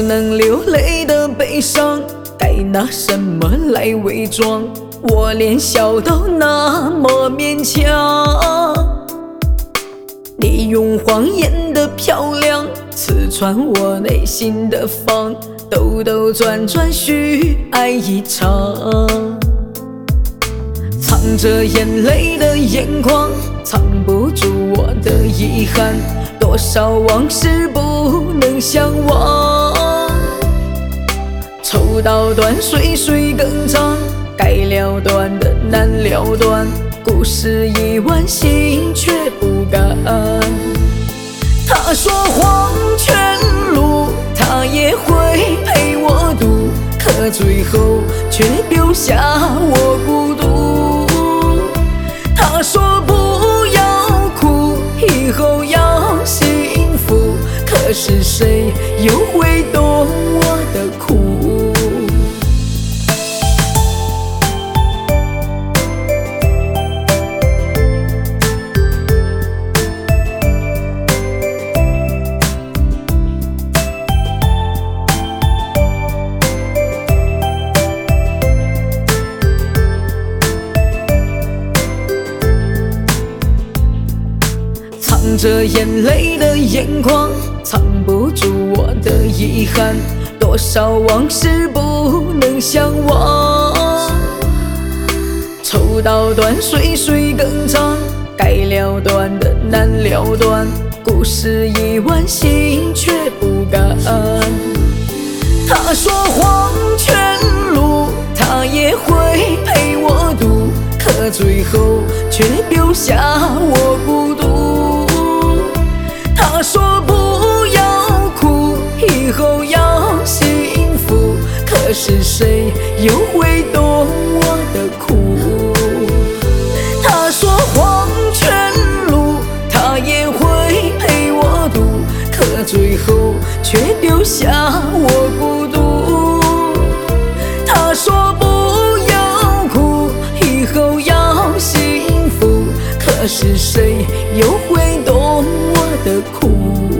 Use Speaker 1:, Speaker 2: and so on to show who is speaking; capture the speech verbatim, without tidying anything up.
Speaker 1: 能流泪的悲伤，该拿什么来伪装？我连笑都那么勉强。你用谎言的漂亮刺穿我内心的防，兜兜转转虚爱一场。藏着眼泪的眼眶，藏不住我的遗憾，多少往事不能相忘。抽刀断水水更长，该了断的难了断，故事已完心却不甘。他说黄泉路他也会陪我渡，可最后却丢下我孤独。他说不要哭，以后要幸福，可是谁又会懂我的苦？藏着眼泪的眼眶，藏不住我的遗憾，多少往事不能相忘。抽刀断水水更长，该了断的难了断，故事已完心却不甘。他说黄泉路他也会陪我渡，可最后却丢下我孤独。他说不要哭，以后要幸福，可是谁又会懂我的苦？他说黄泉路他也会陪我渡，可最后却丢下我孤独。他说不要哭，以后要幸福，可是谁又会懂我的苦？